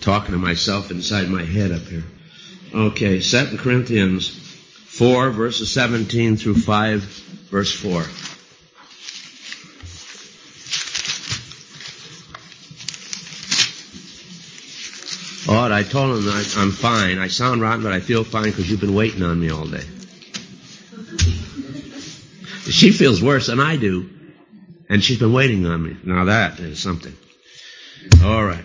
talking to myself inside my head up here. Okay, 2 Corinthians 4, verses 17 through 5, verse 4. Oh, I told him I'm fine. I sound rotten, but I feel fine because you've been waiting on me all day. She feels worse than I do, and she's been waiting on me. Now that is something. All right.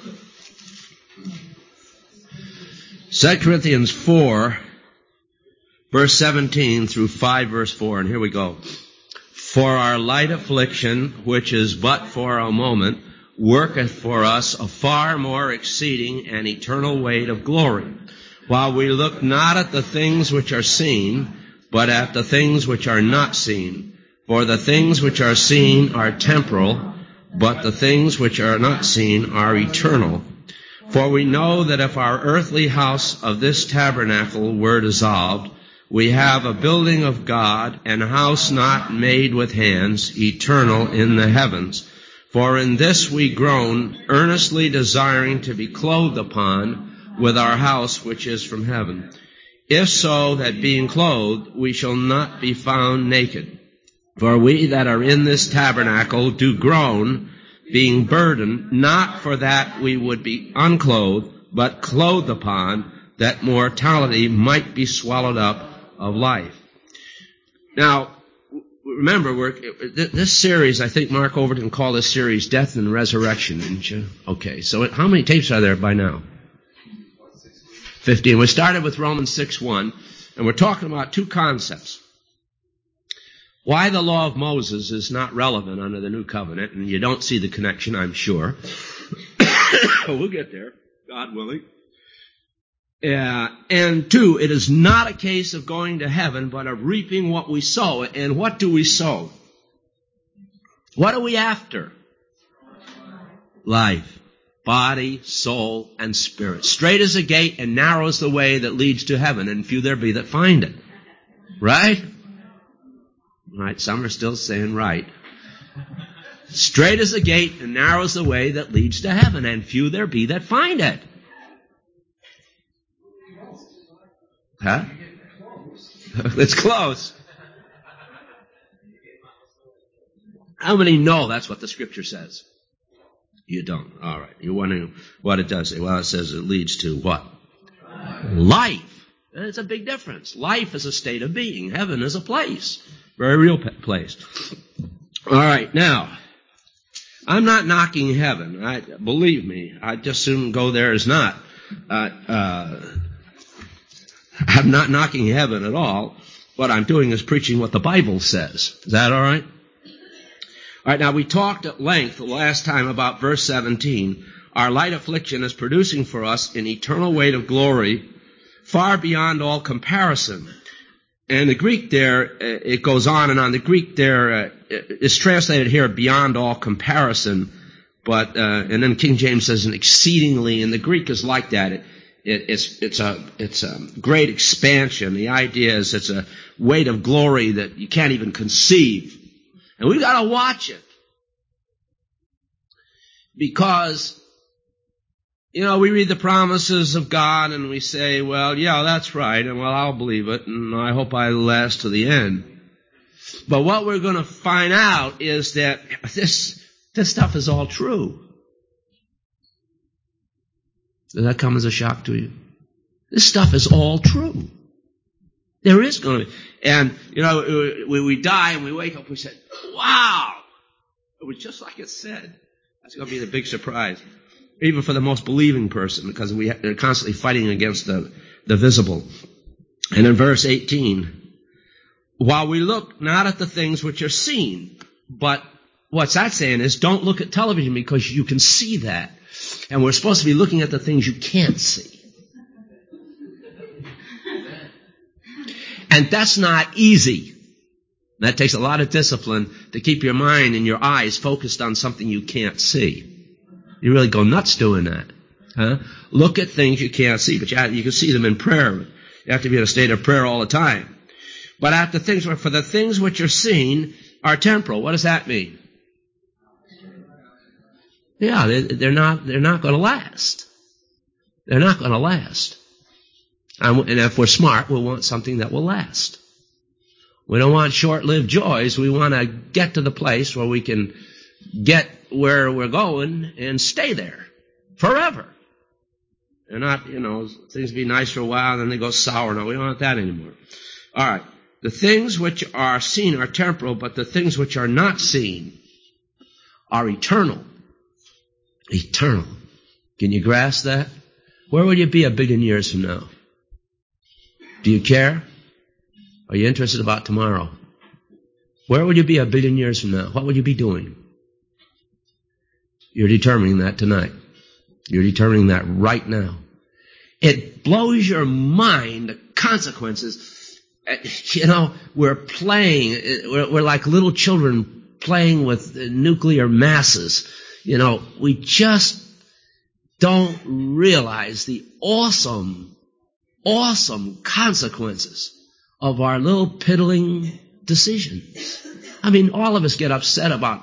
2 Corinthians 4, verse 17 through 5, verse 4, and here we go. For our light affliction, which is but for a moment, worketh for us a far more exceeding and eternal weight of glory, while we look not at the things which are seen, but at the things which are not seen. For the things which are seen are temporal, but the things which are not seen are eternal. For we know that if our earthly house of this tabernacle were dissolved, we have a building of God, an house not made with hands, eternal in the heavens. For in this we groan, earnestly desiring to be clothed upon with our house which is from heaven. If so, that being clothed, we shall not be found naked. For we that are in this tabernacle do groan, being burdened, not for that we would be unclothed, but clothed upon, that mortality might be swallowed up of life. Now, remember, this series, I think Mark Overton called this series Death and Resurrection, didn't you? Okay, so how many tapes are there by now? 15. We started with Romans 6:1, and we're talking about two concepts. Why the law of Moses is not relevant under the new covenant, and you don't see the connection, I'm sure. We'll get there, God willing. And two, it is not a case of going to heaven, but of reaping what we sow. And what do we sow? What are we after? Life. Body, soul, and spirit. Straight is the gate and narrow is the way that leads to heaven, and few there be that find it. Right? Right, some are still saying right. Straight is the gate and narrow is the way that leads to heaven, and few there be that find it. Huh? It's close. How many know that's what the Scripture says? You don't. All right. You're wondering what it does say. Well, it says it leads to what? Life. And it's a big difference. Life is a state of being. Heaven is a place. Very real place. All right. Now, I'm not knocking heaven. Believe me, I'd just soon go there as not. I'm not knocking heaven at all. What I'm doing is preaching what the Bible says. Is that all right? All right, now we talked at length the last time about verse 17. Our light affliction is producing for us an eternal weight of glory far beyond all comparison. And the Greek there, it goes on and on. The Greek there is translated here beyond all comparison, but and then King James says an exceedingly, and the Greek is like that. It's a great expansion. The idea is it's a weight of glory that you can't even conceive. And we've got to watch it. Because, we read the promises of God and we say, well, yeah, that's right, and well, I'll believe it, and I hope I last to the end. But what we're going to find out is that this stuff is all true. Does that come as a shock to you? This stuff is all true. There is going to be. And, we die and we wake up and we say, wow! It was just like it said. That's going to be the big surprise. Even for the most believing person, because they're constantly fighting against the visible. And in verse 18, while we look not at the things which are seen, but what's that saying is don't look at television because you can see that. And we're supposed to be looking at the things you can't see. And that's not easy. That takes a lot of discipline to keep your mind and your eyes focused on something you can't see. You really go nuts doing that. Huh? Look at things you can't see, but you can see them in prayer. You have to be in a state of prayer all the time. But for the things which are seen are temporal. What does that mean? Yeah, they're not going to last. They're not going to last. And if we're smart, we'll want something that will last. We don't want short-lived joys. We want to get to the place where we can get where we're going and stay there forever. They're not, things be nice for a while and then they go sour. No, we don't want that anymore. All right. The things which are seen are temporal, but the things which are not seen are eternal. Eternal. Can you grasp that? Where will you be 1 billion years from now? Do you care? Are you interested about tomorrow? Where will you be 1 billion years from now? What will you be doing? You're determining that tonight. You're determining that right now. It blows your mind, the consequences. We're playing, we're like little children playing with nuclear masses. We just don't realize the awesome consequences of our little piddling decisions. I mean, all of us get upset about,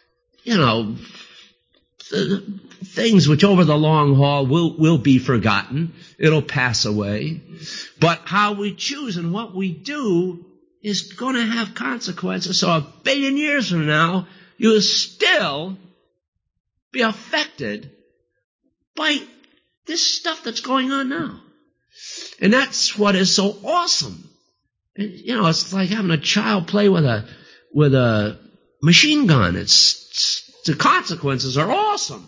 things which over the long haul will be forgotten. It'll pass away. But how we choose and what we do is going to have consequences. So 1 billion years from now, you'll still be affected by this stuff that's going on now. And that's what is so awesome. And, it's like having a child play with a machine gun. The consequences are awesome.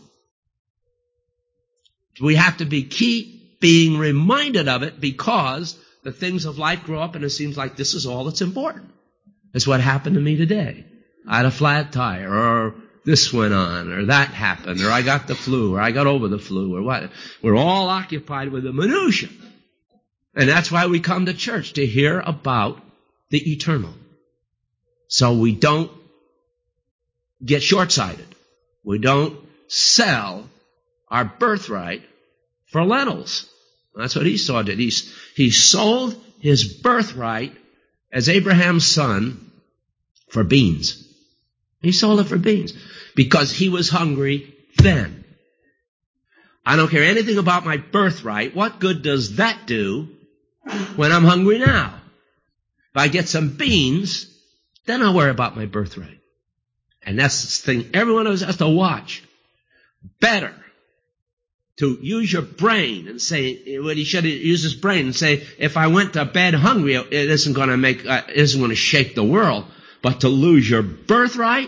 We have to keep being reminded of it because the things of life grow up and it seems like this is all that's important. That's what happened to me today. I had a flat tire, or this went on, or that happened, or I got the flu, or I got over the flu, or what. We're all occupied with the minutia. And that's why we come to church, to hear about the eternal. So we don't get short-sighted. We don't sell our birthright for lentils. That's what Esau did. He sold his birthright as Abraham's son for beans. He sold it for beans because he was hungry then. I don't care anything about my birthright. What good does that do when I'm hungry now? If I get some beans, then I'll worry about my birthright. And that's the thing everyone has to watch. Better to use your brain and say, well, he should use his brain and say, if I went to bed hungry, it isn't going to shake the world. But to lose your birthright,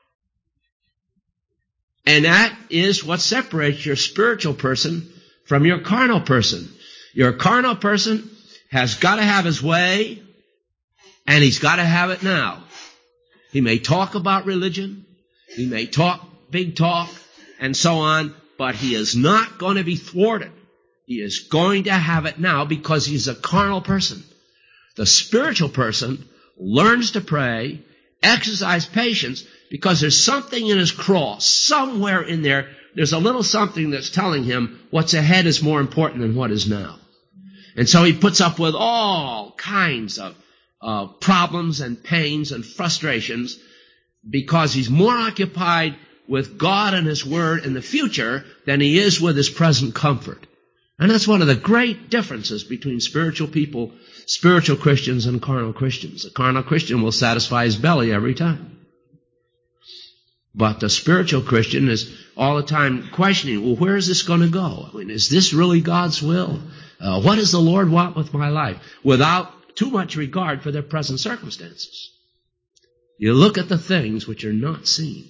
and that is what separates your spiritual person from your carnal person. Your carnal person has got to have his way, and he's got to have it now. He may talk about religion, he may talk big talk, and so on, but he is not going to be thwarted. He is going to have it now because he's a carnal person. The spiritual person learns to pray, exercise patience, because there's something in his cross, somewhere in there, there's a little something that's telling him what's ahead is more important than what is now. And so he puts up with all kinds of problems and pains and frustrations because he's more occupied with God and His Word in the future than he is with his present comfort. And that's one of the great differences between spiritual people, spiritual Christians and carnal Christians. A carnal Christian will satisfy his belly every time. But the spiritual Christian is all the time questioning, well, where is this going to go? I mean, is this really God's will? What does the Lord want with my life? Without too much regard for their present circumstances. You look at the things which are not seen.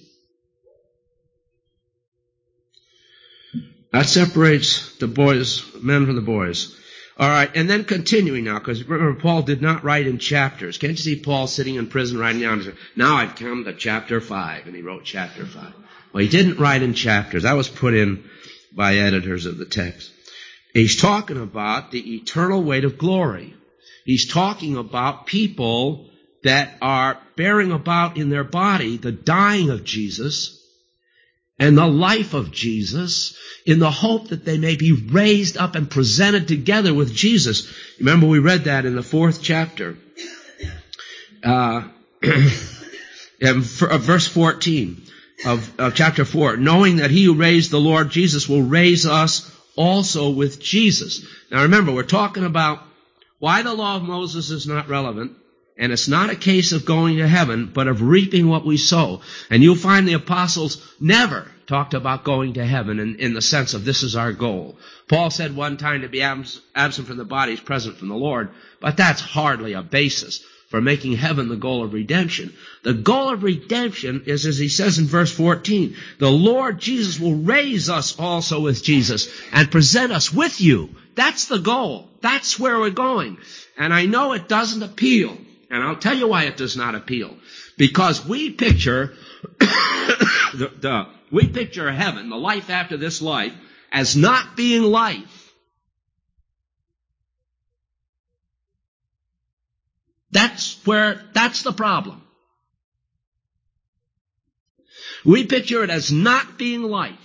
That separates the men from the boys. All right, and then continuing now, because remember, Paul did not write in chapters. Can't you see Paul sitting in prison writing down, now I've come to chapter 5, and he wrote chapter 5. Well, he didn't write in chapters. That was put in by editors of the text. He's talking about the eternal weight of glory. He's talking about people that are bearing about in their body the dying of Jesus and the life of Jesus in the hope that they may be raised up and presented together with Jesus. Remember, we read that in the 4th chapter. Verse 14 of chapter 4. Knowing that He who raised the Lord Jesus will raise us also with Jesus. Now remember, we're talking about why the law of Moses is not relevant, and it's not a case of going to heaven, but of reaping what we sow. And you'll find the apostles never talked about going to heaven in the sense of this is our goal. Paul said one time to be absent from the body is present from the Lord, but that's hardly a basis for making heaven the goal of redemption. The goal of redemption is, as he says in verse 14, the Lord Jesus will raise us also with Jesus and present us with you. That's the goal. That's where we're going. And I know it doesn't appeal. And I'll tell you why it does not appeal. Because we picture we picture heaven, the life after this life, as not being life. That's the problem. We picture it as not being life.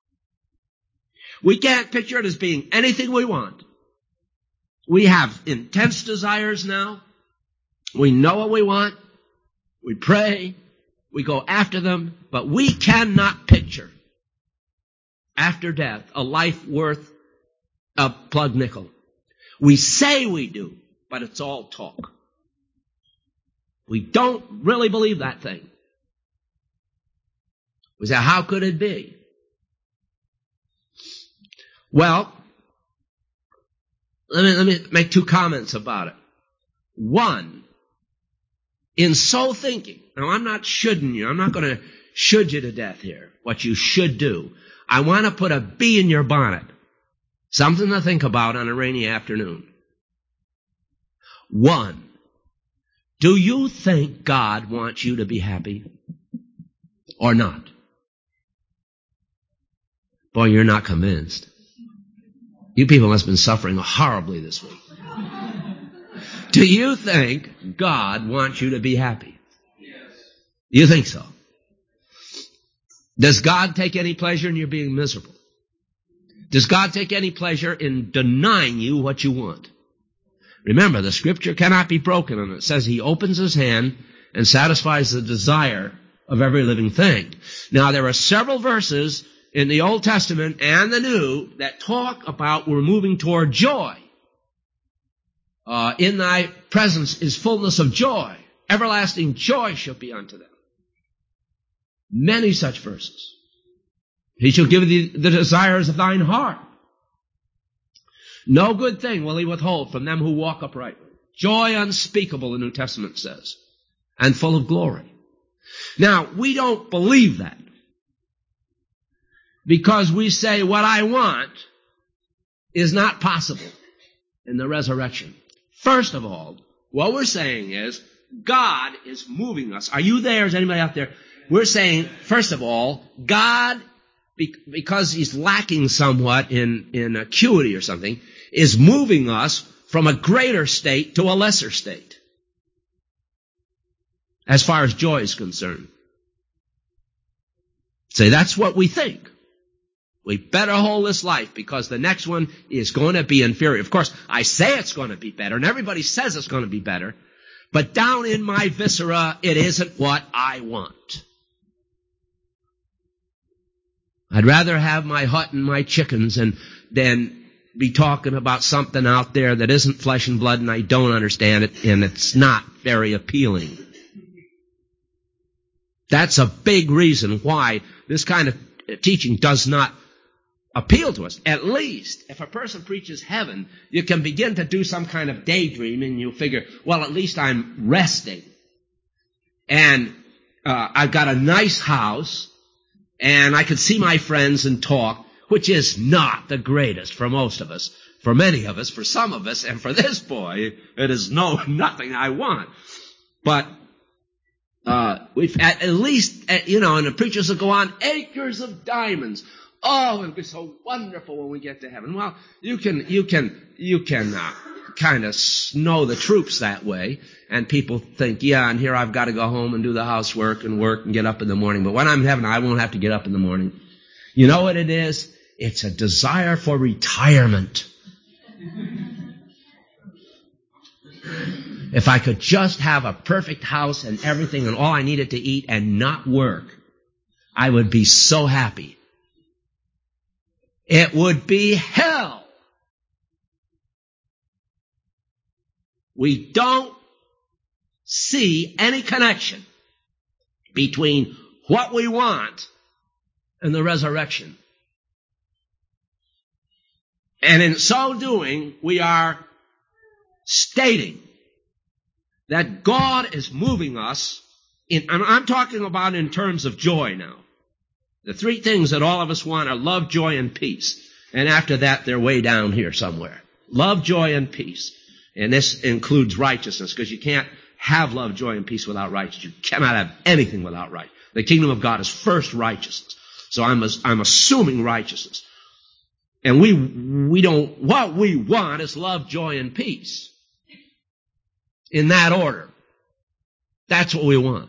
We can't picture it as being anything we want. We have intense desires now. We know what we want. We pray. We go after them. But we cannot picture, after death, a life worth a plug nickel. We say we do, but it's all talk. We don't really believe that thing. We say, how could it be? Well, let me make two comments about it. One, in so thinking, now I'm not shoulding you, I'm not going to should you to death here, what you should do. I want to put a bee in your bonnet, something to think about on a rainy afternoon. One, do you think God wants you to be happy or not? Boy, you're not convinced. You people must have been suffering horribly this week. Do you think God wants you to be happy? Yes. You think so? Does God take any pleasure in your being miserable? Does God take any pleasure in denying you what you want? Remember, the scripture cannot be broken, and it says he opens his hand and satisfies the desire of every living thing. Now, there are several verses in the Old Testament and the New that talk about we're moving toward joy. In thy presence is fullness of joy. Everlasting joy shall be unto them. Many such verses. He shall give thee the desires of thine heart. No good thing will he withhold from them who walk uprightly. Joy unspeakable, the New Testament says, and full of glory. Now, we don't believe that, because we say what I want is not possible in the resurrection. First of all, what we're saying is God is moving us. Are you there? Is anybody out there? We're saying, first of all, God, because he's lacking somewhat in acuity or something, is moving us from a greater state to a lesser state, as far as joy is concerned. Say, that's what we think. We better hold this life because the next one is going to be inferior. Of course, I say it's going to be better, and everybody says it's going to be better, but down in my viscera, it isn't what I want. I'd rather have my hut and my chickens than be talking about something out there that isn't flesh and blood and I don't understand it and it's not very appealing. That's a big reason why this kind of teaching does not appeal to us. At least, if a person preaches heaven, you can begin to do some kind of daydreaming and you figure, well, at least I'm resting. And I've got a nice house and I can see my friends and talk, which is not the greatest for most of us, for many of us, for some of us, and for this boy, it is nothing I want. But we've at least, and the preachers will go on, acres of diamonds. Oh, it'll be so wonderful when we get to heaven. Well, you can kind of know the troops that way, and people think, yeah, and here I've got to go home and do the housework and work and get up in the morning. But when I'm in heaven, I won't have to get up in the morning. You know what it is? It's a desire for retirement. If I could just have a perfect house and everything and all I needed to eat and not work, I would be so happy. it would be hell. We don't see any connection between what we want and the resurrection. And in so doing, we are stating that God is moving us I'm talking about in terms of joy now. The three things that all of us want are love, joy, and peace. And after that, they're way down here somewhere. Love, joy, and peace. And this includes righteousness, because you can't have love, joy, and peace without righteousness. You cannot have anything without right. The kingdom of God is first righteousness. So I'm assuming righteousness. And what we want is love, joy, and peace. In that order. That's what we want.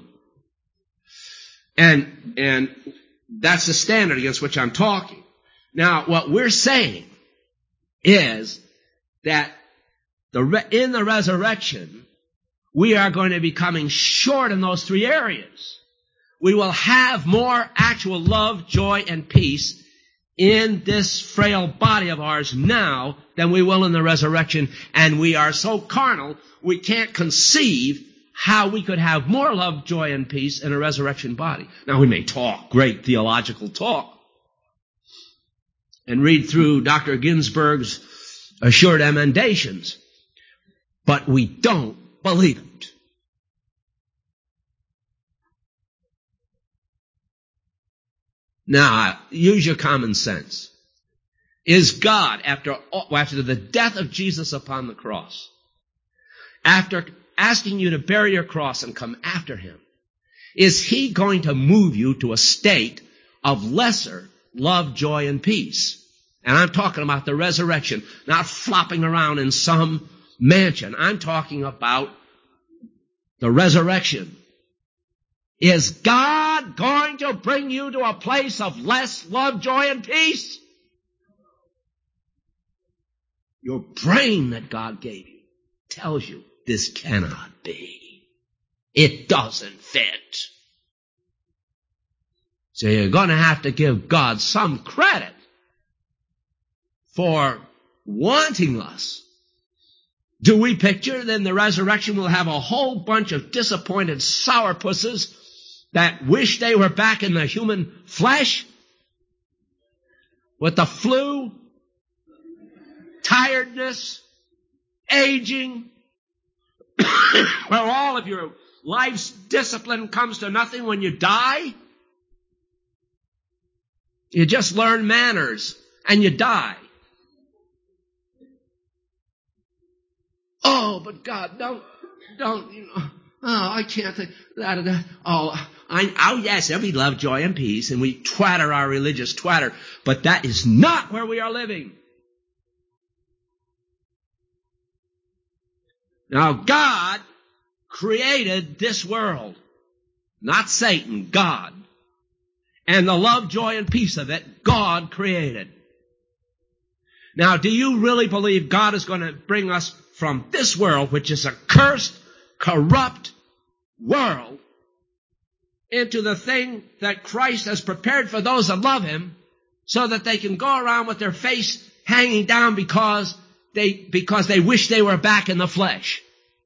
And that's the standard against which I'm talking. Now, what we're saying is that in the resurrection, we are going to be coming short in those three areas. We will have more actual love, joy, and peace in this frail body of ours now than we will in the resurrection. And we are so carnal, we can't conceive how we could have more love, joy, and peace in a resurrection body. Now, we may talk great theological talk and read through Dr. Ginsburg's assured emendations, but we don't believe it. Now, use your common sense. Is God, after the death of Jesus upon the cross, after asking you to bear your cross and come after him, is he going to move you to a state of lesser love, joy, and peace? And I'm talking about the resurrection, not flopping around in some mansion. I'm talking about the resurrection. Is God going to bring you to a place of less love, joy, and peace? Your brain that God gave you tells you this cannot be. It doesn't fit. So you're going to have to give God some credit for wanting us. Do we picture then the resurrection will have a whole bunch of disappointed sourpusses that wish they were back in the human flesh with the flu, tiredness, aging, where all of your life's discipline comes to nothing when you die? You just learn manners and you die. Oh, but God, don't, I can't think, yes, there'll be love, joy, and peace, and we twatter our religious twatter, but that is not where we are living. Now, God created this world, not Satan, God. And the love, joy, and peace of it, God created. Now, do you really believe God is going to bring us from this world, which is a cursed, corrupt world, into the thing that Christ has prepared for those that love him, so that they can go around with their face hanging down because they wish they were back in the flesh?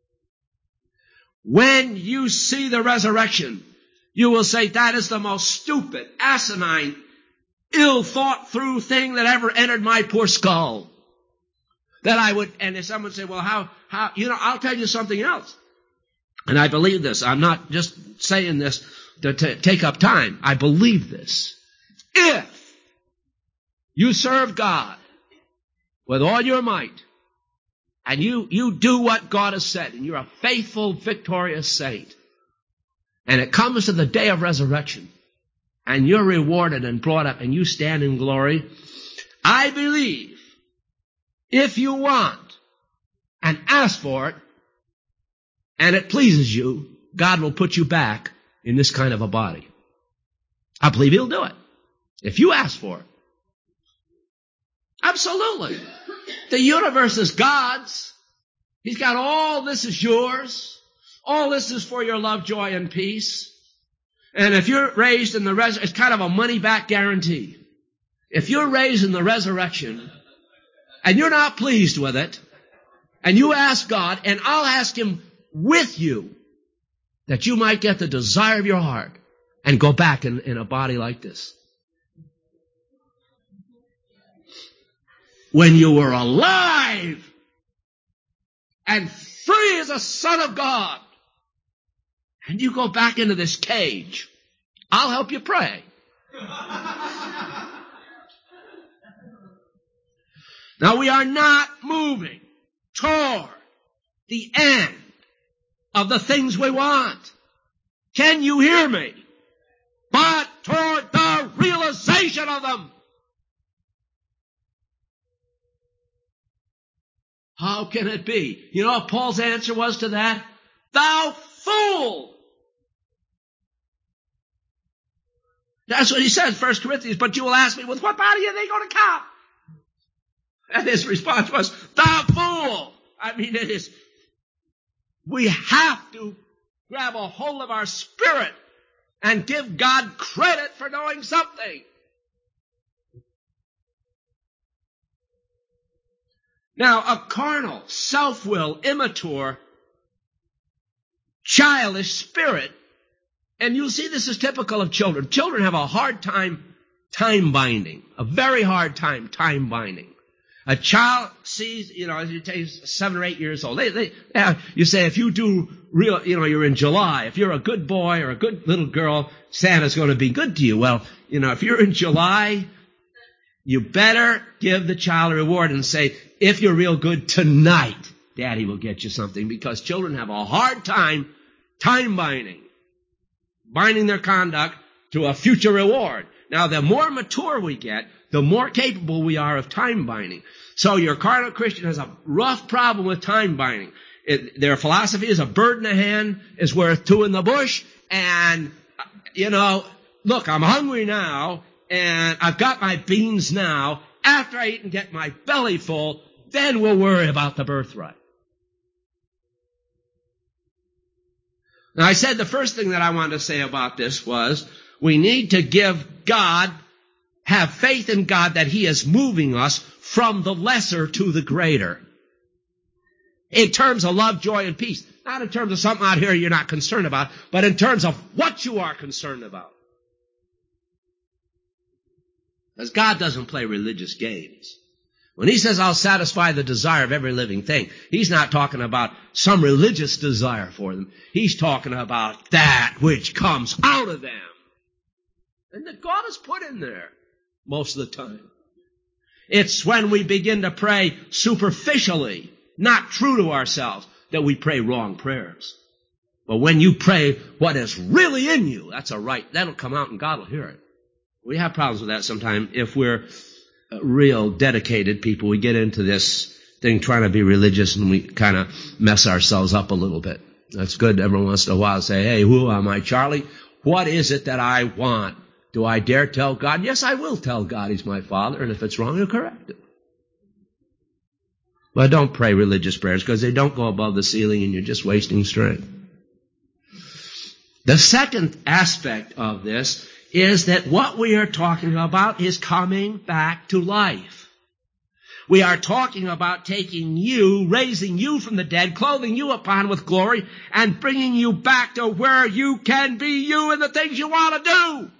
When you see the resurrection, you will say, that is the most stupid, asinine, ill-thought-through thing that ever entered my poor skull. And if someone say, well, how, I'll tell you something else. And I believe this. I'm not just saying this to take up time. I believe this. If you serve God with all your might, and you do what God has said, and you're a faithful, victorious saint, and it comes to the day of resurrection, and you're rewarded and brought up, and you stand in glory, I believe if you want and ask for it, and it pleases you, God will put you back in this kind of a body. I believe he'll do it if you ask for it. Absolutely. The universe is God's. He's got all this is yours. All this is for your love, joy, and peace. And if you're raised in the resurrection, it's kind of a money-back guarantee. If you're raised in the resurrection and you're not pleased with it, and you ask God, and I'll ask Him with you, that you might get the desire of your heart and go back in a body like this. When you were alive and free as a son of God, and you go back into this cage, I'll help you pray. Now we are not moving toward the end of the things we want. Can you hear me? But toward the realization of them. How can it be? You know what Paul's answer was to that? Thou fool! That's what he says, 1 Corinthians, but you will ask me, with what body are they going to come? And his response was, thou fool! I mean, it is, we have to grab a hold of our spirit and give God credit for knowing something. Now, a carnal, self-will, immature, childish spirit, and you'll see this is typical of children. Children have a hard time time-binding, a very hard time time-binding. A child sees, as you take 7 or 8 years old, you say if you do real, you're in July, if you're a good boy or a good little girl, Santa's going to be good to you. Well, if you're in July, you better give the child a reward and say, if you're real good tonight, Daddy will get you something, because children have a hard time time-binding, binding their conduct to a future reward. Now, the more mature we get, the more capable we are of time binding. So your carnal Christian has a rough problem with time binding. Their philosophy is a bird in the hand is worth 2 in the bush. And, look, I'm hungry now, and I've got my beans now. After I eat and get my belly full, then we'll worry about the birthright. Now, I said the first thing that I wanted to say about this was we need to have faith in God that He is moving us from the lesser to the greater. In terms of love, joy, and peace. Not in terms of something out here you're not concerned about, but in terms of what you are concerned about. Because God doesn't play religious games. When He says, I'll satisfy the desire of every living thing, He's not talking about some religious desire for them. He's talking about that which comes out of them. And that God has put in there most of the time. It's when we begin to pray superficially, not true to ourselves, that we pray wrong prayers. But when you pray what is really in you, that'll come out and God will hear it. We have problems with that sometimes. If we're real dedicated people, we get into this thing trying to be religious and we kind of mess ourselves up a little bit. That's good every once in a while to say, hey, who am I, Charlie? What is it that I want? Do I dare tell God? Yes, I will tell God He's my Father, and if it's wrong, He'll correct it. But don't pray religious prayers, because they don't go above the ceiling and you're just wasting strength. The second aspect of this is that what we are talking about is coming back to life. We are talking about taking you, raising you from the dead, clothing you upon with glory, and bringing you back to where you can be you and the things you want to do.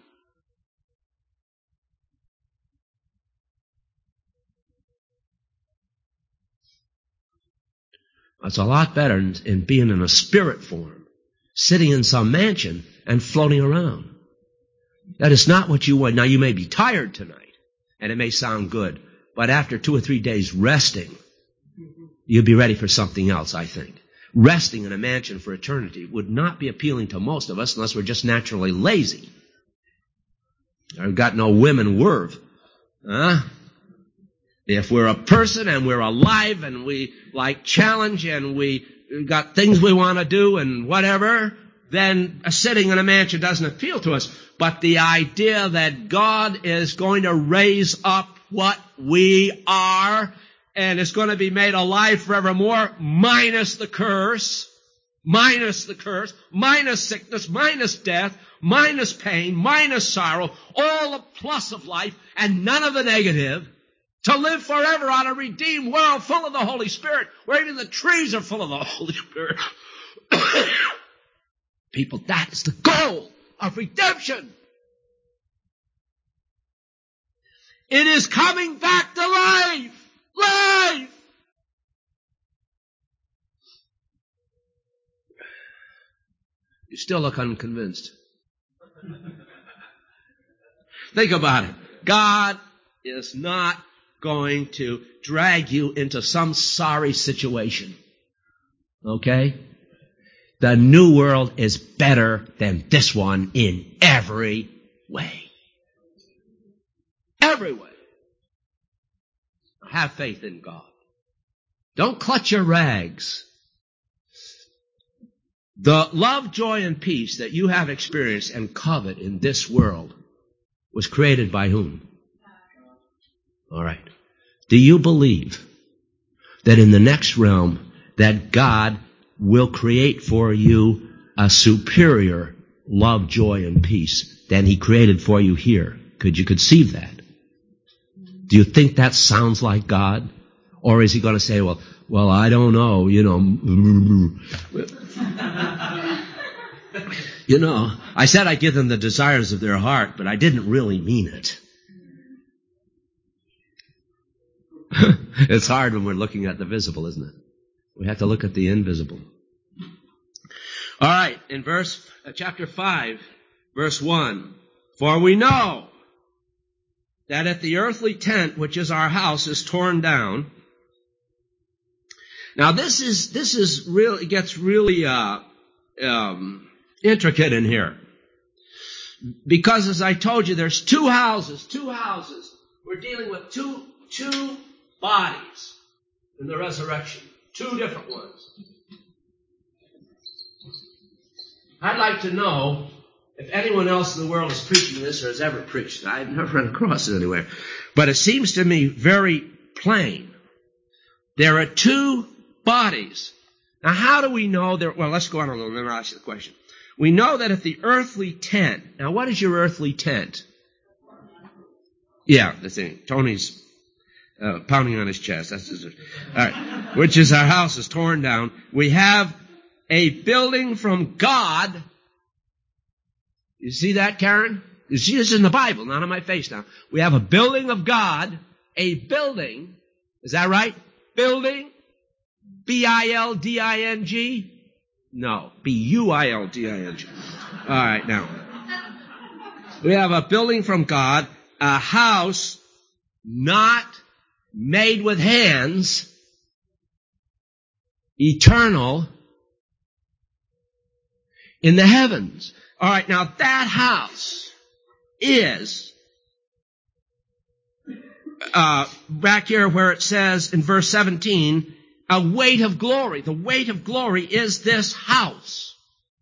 It's a lot better in being in a spirit form, sitting in some mansion and floating around. That is not what you want. Now, you may be tired tonight, and it may sound good, but after 2 or 3 days resting, you'll be ready for something else, I think. Resting in a mansion for eternity would not be appealing to most of us unless we're just naturally lazy. I've got no women worth. If we're a person and we're alive and we like challenge and we got things we want to do and whatever, then sitting in a mansion doesn't appeal to us. But the idea that God is going to raise up what we are and it's going to be made alive forevermore, minus the curse, minus the curse, minus sickness, minus death, minus pain, minus sorrow, all the plus of life and none of the negative, to live forever on a redeemed world full of the Holy Spirit, where even the trees are full of the Holy Spirit. People, that is the goal of redemption. It is coming back to life. Life! You still look unconvinced. Think about it. God is not going to drag you into some sorry situation. Okay? The new world is better than this one in every way. Every way. Have faith in God. Don't clutch your rags. The love, joy, and peace that you have experienced and covet in this world was created by whom? All right. Do you believe that in the next realm that God will create for you a superior love, joy, and peace than He created for you here? Could you conceive that? Do you think that sounds like God? Or is He going to say, well, I don't know, I said I give them the desires of their heart, but I didn't really mean it. It's hard when we're looking at the visible, isn't it? We have to look at the invisible. All right, in chapter 5, verse 1, for we know that if the earthly tent, which is our house, is torn down. Now this is really, it gets really intricate in here. Because as I told you, there's two houses. We're dealing with two bodies in the resurrection. Two different ones. I'd like to know if anyone else in the world is preaching this or has ever preached it. I've never run across it anywhere. But it seems to me very plain. There are two bodies. Now how do we know there? Well, let's go on a little bit and I'll ask you the question. We know that if the earthly tent, now what is your earthly tent? Yeah, the thing. Tony's pounding on his chest. That's his, all right. Which is our house is torn down. We have a building from God. You see that, Karen? You see this in the Bible, not on my face now. We have a building of God, a building. Is that right? Building. B-I-L-D-I-N-G? No, B-U-I-L-D-I-N-G. All right, now. We have a building from God, a house not made with hands, eternal, in the heavens. All right, now that house is back here where it says in verse 17, a weight of glory. The weight of glory is this house.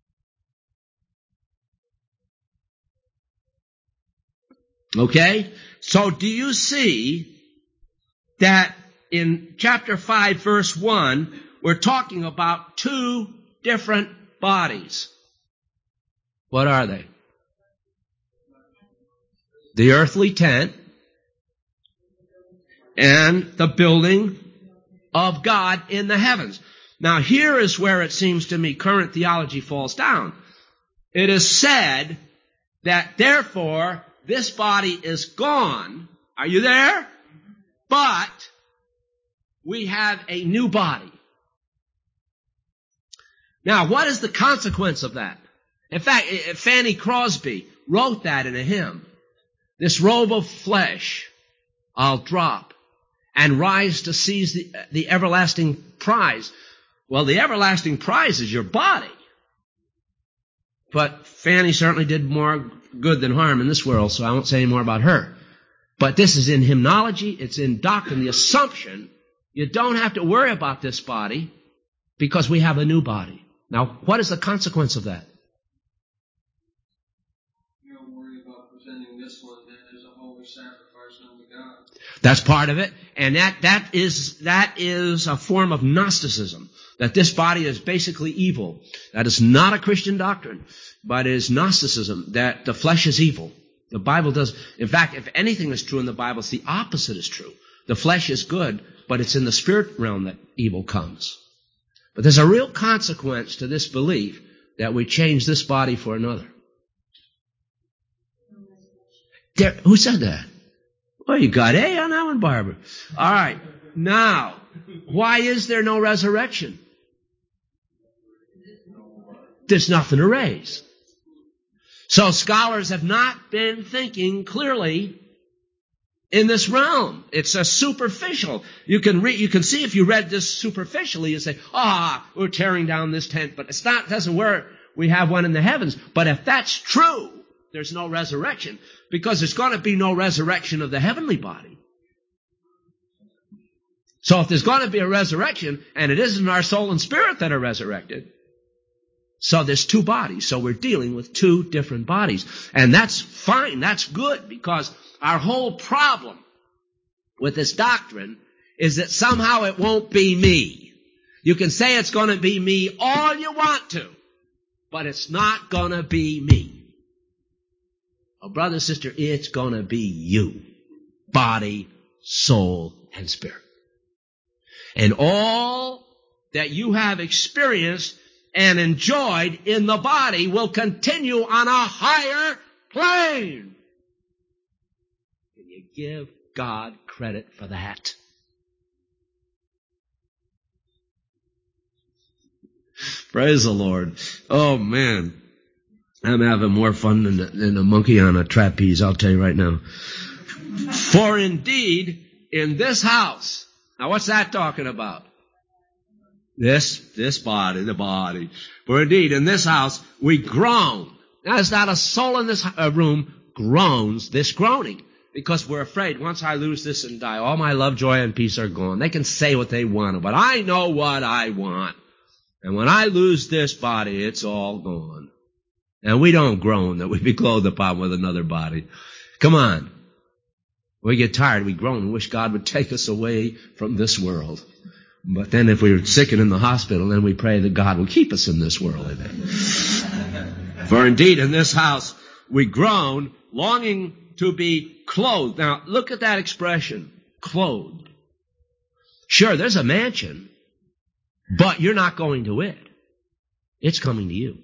Okay? So do you see that in chapter 5 verse 1, we're talking about two different bodies? What are they? The earthly tent and the building of God in the heavens. Now here is where it seems to me current theology falls down. It is said that therefore this body is gone. Are you there? But we have a new body. Now what is the consequence of that? In fact, Fanny Crosby wrote that in a hymn. This robe of flesh I'll drop and rise to seize the everlasting prize. Well, the everlasting prize is your body. But Fanny certainly did more good than harm in this world, so I won't say any more about her. But this is in hymnology, it's in doctrine, the assumption you don't have to worry about this body because we have a new body. Now, what is the consequence of that? You don't worry about presenting this one then as a holy sacrifice unto God. That's part of it, and that is a form of Gnosticism. that this body is basically evil. That is not a Christian doctrine, but it is Gnosticism, that the flesh is evil. The Bible does. In fact, if anything is true in the Bible, it's the opposite is true. The flesh is good, but it's in the spirit realm that evil comes. But there's a real consequence to this belief that we change this body for another. Who said that? Well, you got A on that one, Barbara. All right. Now, why is there no resurrection? There's nothing to raise. So scholars have not been thinking clearly in this realm. It's a superficial. You can see if you read this superficially, you say, we're tearing down this tent, but it's not, doesn't work. We have one in the heavens. But if that's true, there's no resurrection, because there's going to be no resurrection of the heavenly body. So if there's going to be a resurrection, and it isn't our soul and spirit that are resurrected, so there's two bodies. So we're dealing with two different bodies. And that's fine. That's good, because our whole problem with this doctrine is that somehow it won't be me. You can say it's going to be me all you want to, but it's not going to be me. Oh, brother, sister, it's going to be you. Body, soul, and spirit. And all that you have experienced and enjoyed in the body will continue on a higher plane. Can you give God credit for that? Praise the Lord. Oh, man. I'm having more fun than a monkey on a trapeze, I'll tell you right now. For indeed, in this house, now what's that talking about? This body, the body. For indeed, in this house, we groan. Now, there's not a soul in this room groans this groaning, because we're afraid once I lose this and die, all my love, joy, and peace are gone. They can say what they want, but I know what I want. And when I lose this body, it's all gone. And we don't groan that we be clothed upon with another body. Come on. We get tired, we groan and wish God would take us away from this world. But then if we're sick and in the hospital, then we pray that God will keep us in this world. Amen. For indeed in this house we groan, longing to be clothed. Now look at that expression, clothed. Sure, there's a mansion, but you're not going to it. It's coming to you.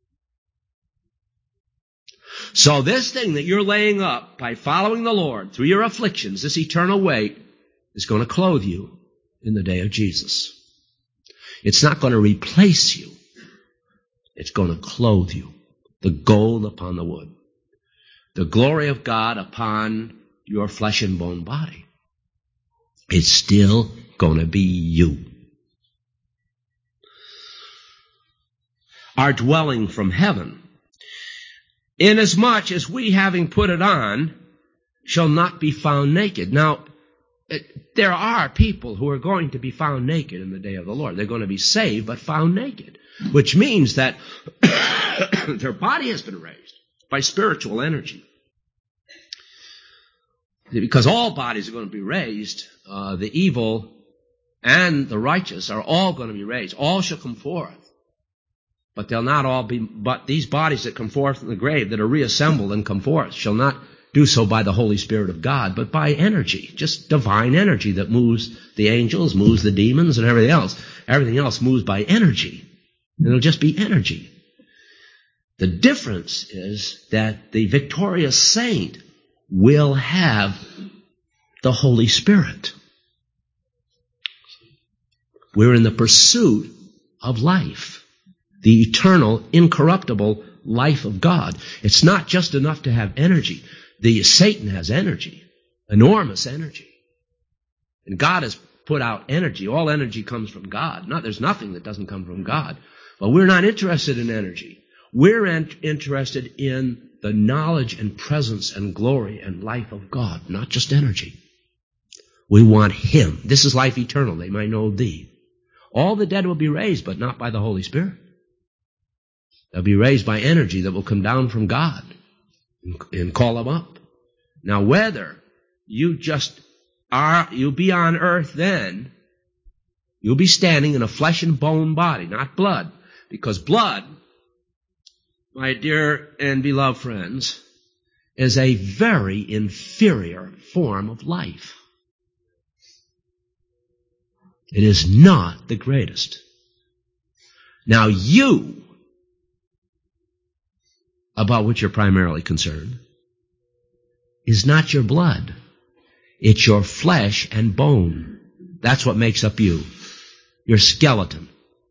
So this thing that you're laying up by following the Lord through your afflictions, this eternal weight, is going to clothe you in the day of Jesus. It's not going to replace you. It's going to clothe you. The gold upon the wood. The glory of God upon your flesh and bone body. It's still going to be you. Our dwelling from heaven, inasmuch as we, having put it on, shall not be found naked. Now, there are people who are going to be found naked in the day of the Lord. They're going to be saved, but found naked, which means that their body has been raised by spiritual energy. Because all bodies are going to be raised, the evil and the righteous are all going to be raised. All shall come forth. But they'll not all be, but these bodies that come forth from the grave, that are reassembled and come forth, shall not do so by the Holy Spirit of God, but by energy, just divine energy that moves the angels, moves the demons, and everything else. Everything else moves by energy. And it'll just be energy. The difference is that the victorious saint will have the Holy Spirit. We're in the pursuit of life. The eternal, incorruptible life of God. It's not just enough to have energy. Satan has energy, enormous energy. And God has put out energy. All energy comes from God. There's nothing that doesn't come from God. But we're not interested in energy. We're interested in the knowledge and presence and glory and life of God, not just energy. We want Him. This is life eternal. They might know Thee. All the dead will be raised, but not by the Holy Spirit. They'll be raised by energy that will come down from God and call them up. Now, whether you be on earth then, You'll be standing in a flesh and bone body, not blood. Because blood, my dear and beloved friends, is a very inferior form of life. It is not the greatest. Now you, about which you're primarily concerned, is not your blood. It's your flesh and bone. That's what makes up you. Your skeleton.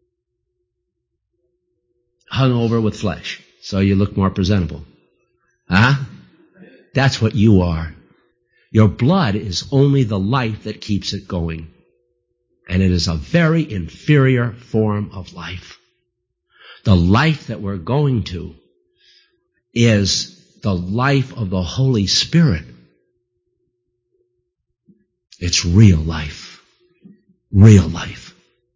Hung over with flesh, so you look more presentable. Huh? That's what you are. Your blood is only the life that keeps it going. And it is a very inferior form of life. The life that we're going to is the life of the Holy Spirit. It's real life. Real life.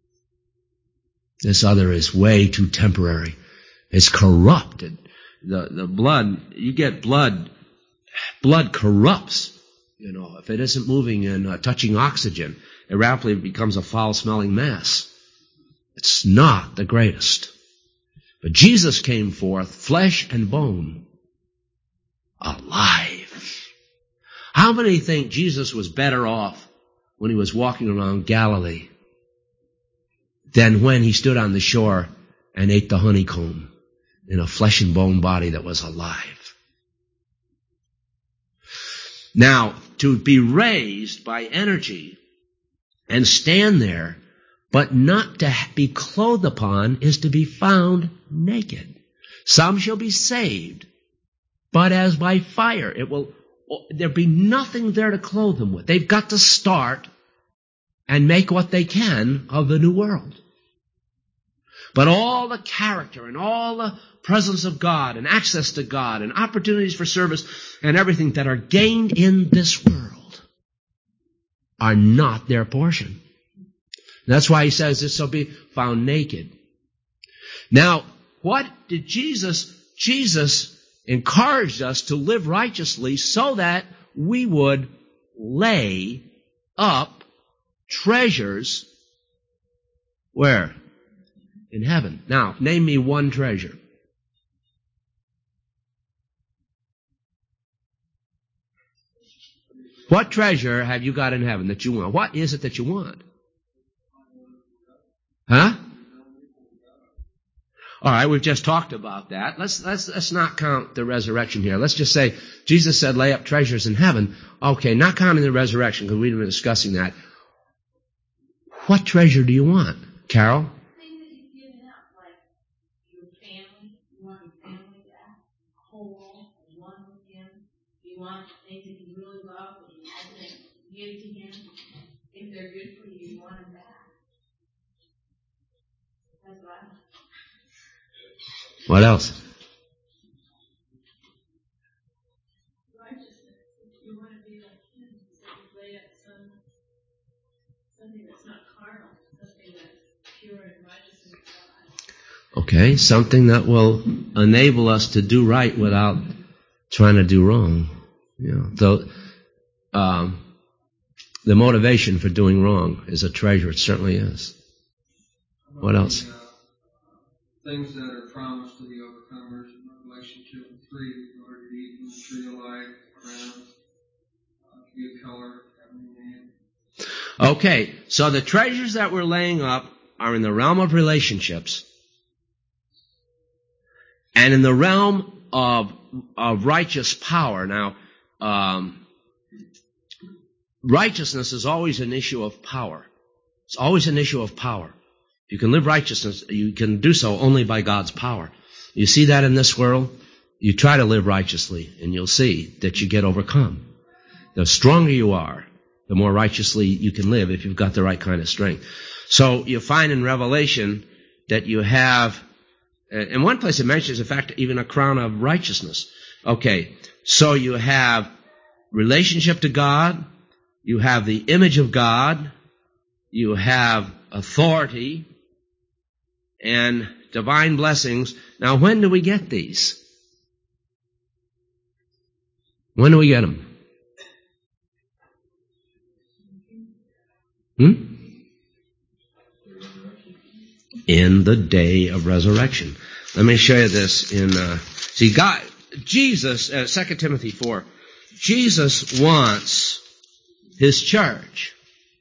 This other is way too temporary. It's corrupted. The blood, you get blood corrupts. You know, if it isn't moving and touching oxygen, it rapidly becomes a foul-smelling mess. It's not the greatest. But Jesus came forth, flesh and bone, alive. How many think Jesus was better off when he was walking around Galilee than when he stood on the shore and ate the honeycomb in a flesh and bone body that was alive? Now, to be raised by energy and stand there, but not to be clothed upon, is to be found naked. Some shall be saved, but as by fire. There'll be nothing there to clothe them with. They've got to start and make what they can of the new world. But all the character and all the presence of God and access to God and opportunities for service and everything that are gained in this world are not their portion. That's why he says this shall be found naked. Now, what did Jesus encouraged us to live righteously so that we would lay up treasures where? In heaven. Now, name me one treasure. What treasure have you got in heaven that you want? What is it that you want? Huh? All right, we've just talked about that. Let's not count the resurrection here. Let's just say Jesus said, lay up treasures in heaven. Okay, not counting the resurrection because we've been discussing that. What treasure do you want, Carol? Things that you've given up, like your family. You want your family to act whole and one with Him. You want things that you really love and you have to give to Him. If they're good for you, you want them back. That's what I want. What else? Righteousness. If you want to be like Him, so you lay up something that's not carnal, something that's pure and righteous in God. Okay, something that will enable us to do right without trying to do wrong. You know, the motivation for doing wrong is a treasure. It certainly is. What else? Things that are promised to the overcomers in Revelation 2 and 3, in order to eat from the tree of life, crowns, to be a color, having a name. Okay, so the treasures that we're laying up are in the realm of relationships and in the realm of righteous power. Now, righteousness is always an issue of power. It's always an issue of power. You can live righteousness, you can do so only by God's power. You see that in this world? You try to live righteously, and you'll see that you get overcome. The stronger you are, the more righteously you can live if you've got the right kind of strength. So you find in Revelation that you have, in one place it mentions, in fact, even a crown of righteousness. Okay, so you have relationship to God, you have the image of God, you have authority, and divine blessings. Now, when do we get these? When do we get them? in the day of resurrection. Let me show you this in, Jesus, 2 Timothy 4, Jesus wants His church.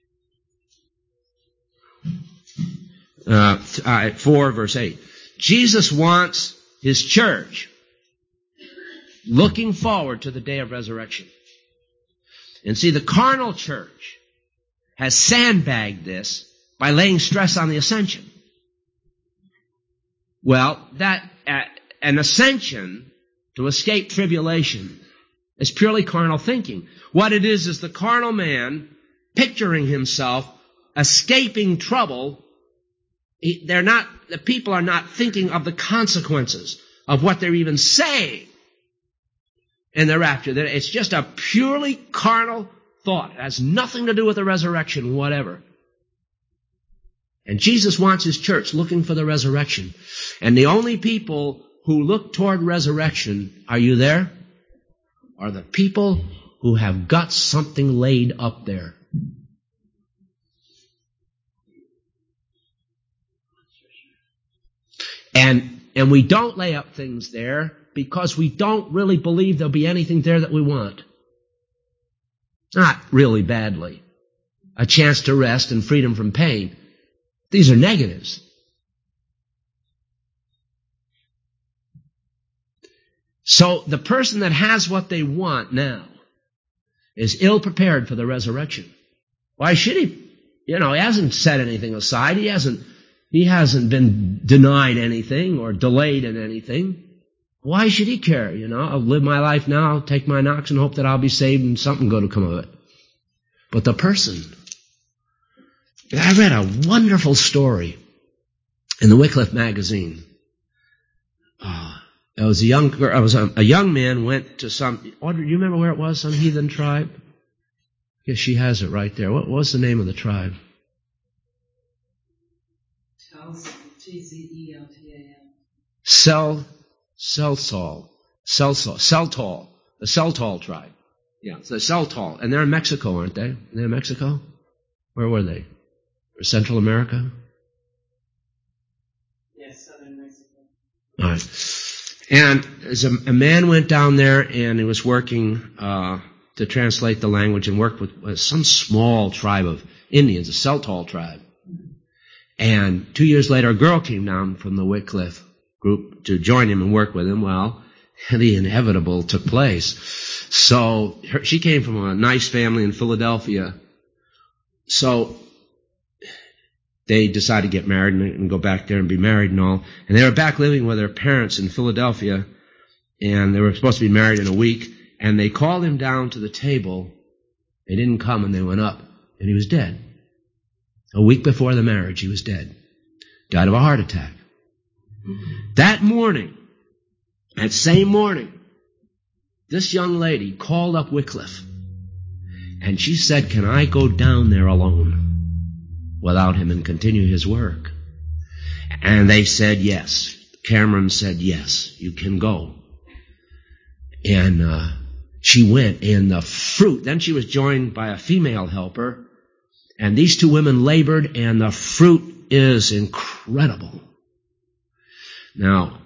4 verse 8. Jesus wants His church looking forward to the day of resurrection. And see, the carnal church has sandbagged this by laying stress on the ascension. Well, an ascension to escape tribulation is purely carnal thinking. What it is the carnal man picturing himself escaping trouble. The people are not thinking of the consequences of what they're even saying in the rapture. It's just a purely carnal thought. It has nothing to do with the resurrection, whatever. And Jesus wants His church looking for the resurrection. And the only people who look toward resurrection, are you there? Are the people who have got something laid up there. And we don't lay up things there because we don't really believe there'll be anything there that we want. Not really badly. A chance to rest and freedom from pain. These are negatives. So the person that has what they want now is ill prepared for the resurrection. Why should he? He hasn't set anything aside. He hasn't been denied anything or delayed in anything. Why should he care? I'll live my life now, I'll take my knocks and hope that I'll be saved and something good will come of it. But the person, I read a wonderful story in the Wycliffe magazine. It was a young man went to some, Audrey, do you remember where it was? Some heathen tribe? Yes, she has it right there. What was the name of the tribe? Celtal, the Celtal tribe. Yeah, it's the Celtal. And they're in Mexico, aren't they? They're in Mexico? Where were they? Or Central America? Yes, southern Mexico. All right. And as a man went down there and he was working to translate the language and worked with some small tribe of Indians, a Celtal tribe. And 2 years later, a girl came down from the Wycliffe group to join him and work with him. Well, the inevitable took place. So she came from a nice family in Philadelphia. So they decided to get married and go back there and be married and all. And they were back living with their parents in Philadelphia. And they were supposed to be married in a week. And they called him down to the table. They didn't come and they went up. And he was dead. A week before the marriage, he was dead. Died of a heart attack. That morning, that same morning, this young lady called up Wycliffe. And she said, can I go down there alone without him and continue his work? And they said yes. Cameron said yes, you can go. And she went, and the fruit, then she was joined by a female helper, and these two women labored, and the fruit is incredible. Now,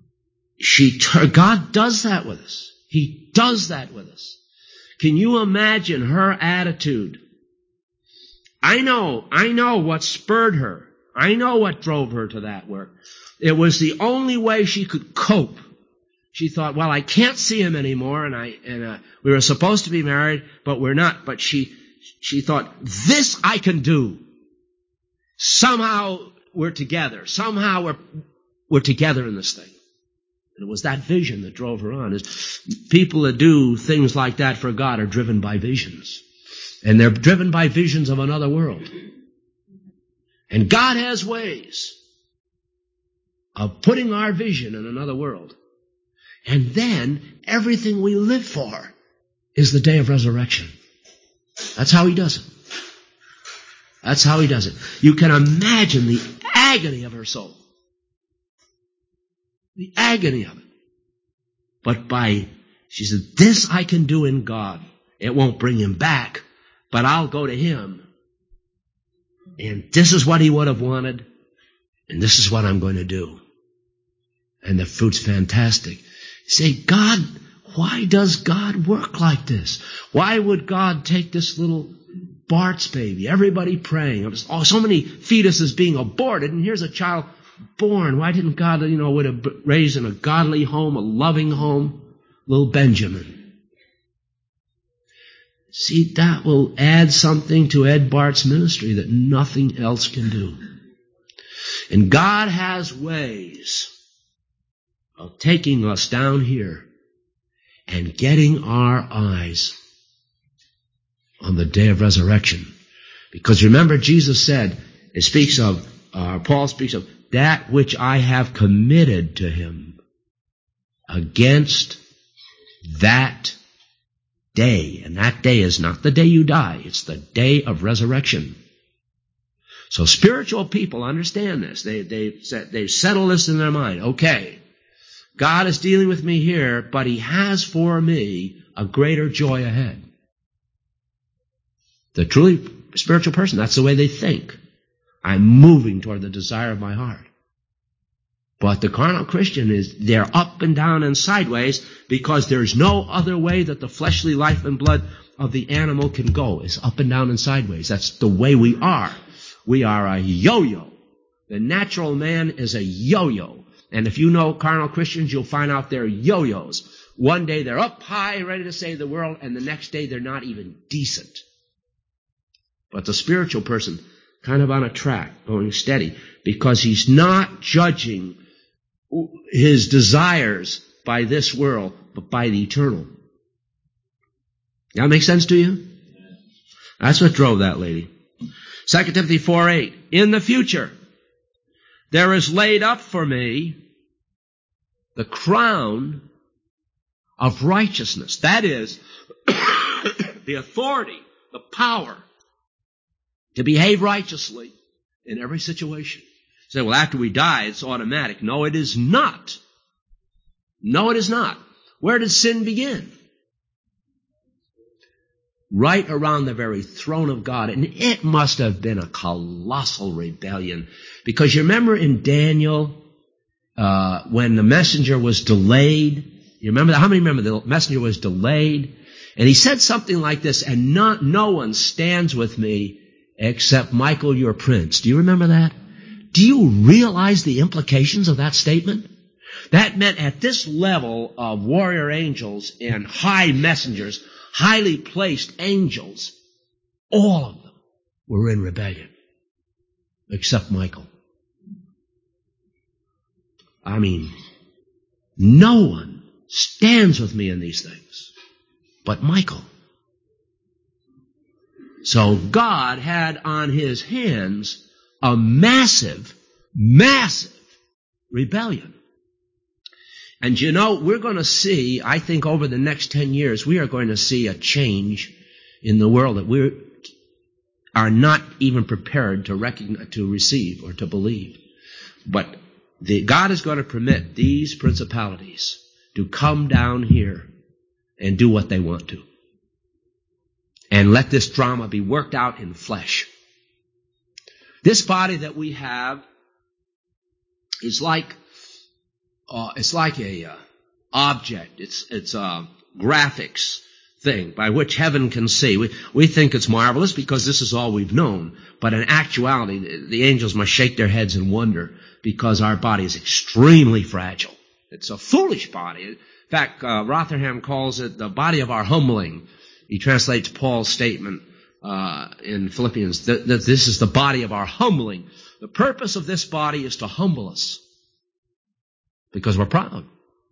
God does that with us. He does that with us. Can you imagine her attitude? I know what spurred her. I know what drove her to that work. It was the only way she could cope. She thought, well, I can't see him anymore, and we were supposed to be married, but we're not. But she thought, this I can do. Somehow we're together. Somehow we're together in this thing. And it was that vision that drove her on. People that do things like that for God are driven by visions. And they're driven by visions of another world. And God has ways of putting our vision in another world. And then everything we live for is the day of resurrection. That's how He does it. That's how He does it. You can imagine the agony of her soul. The agony of it. But she said, this I can do in God. It won't bring Him back, but I'll go to Him. And this is what He would have wanted. And this is what I'm going to do. And the fruit's fantastic. You say, God, why does God work like this? Why would God take this little Bart's baby, everybody praying, so many fetuses being aborted, and here's a child born. Why didn't God, would have raised in a godly home, a loving home, little Benjamin? See, that will add something to Ed Bart's ministry that nothing else can do. And God has ways of taking us down here and getting our eyes on the day of resurrection. Because remember, Jesus said, Paul speaks of that which I have committed to him against that day. And that day is not the day you die. It's the day of resurrection. So spiritual people understand this. They settle this in their mind. Okay, God is dealing with me here, but he has for me a greater joy ahead. The truly spiritual person, that's the way they think. I'm moving toward the desire of my heart. But the carnal Christian they're up and down and sideways because there's no other way that the fleshly life and blood of the animal can go. It's up and down and sideways. That's the way we are. We are a yo-yo. The natural man is a yo-yo. And if you know carnal Christians, you'll find out they're yo-yos. One day they're up high, ready to save the world, and the next day they're not even decent. But the spiritual person, kind of on a track, going steady, because he's not judging his desires by this world, but by the eternal. That make sense to you? That's what drove that lady. 2 Timothy 4:8. In the future, there is laid up for me the crown of righteousness. That is, the authority, the power to behave righteously in every situation. You say, well, after we die, it's automatic. No, it is not. No, it is not. Where did sin begin? Right around the very throne of God. And it must have been a colossal rebellion. Because you remember in Daniel, when the messenger was delayed? You remember that? How many remember the messenger was delayed? And he said something like this, and no one stands with me except Michael, your prince. Do you remember that? Do you realize the implications of that statement? That meant at this level of warrior angels and high messengers, highly placed angels, all of them were in rebellion, except Michael. I mean, no one stands with me in these things but Michael. So God had on his hands a massive, massive rebellion. And we're going to see, I think over the next 10 years, we are going to see a change in the world that we are not even prepared to recognize, to receive, or to believe. But God is going to permit these principalities to come down here and do what they want to. And let this drama be worked out in flesh. This body that we have is like a object. It's a graphics thing by which heaven can see. We think it's marvelous because this is all we've known. But in actuality, the angels must shake their heads in wonder because our body is extremely fragile. It's a foolish body. In fact, Rotherham calls it the body of our humbling. He translates Paul's statement in Philippians that this is the body of our humbling. The purpose of this body is to humble us because we're proud.